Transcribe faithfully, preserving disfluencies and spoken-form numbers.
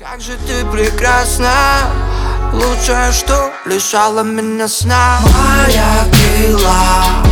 Как же ты прекрасна, лучшее, что лишало меня сна. Моя крыла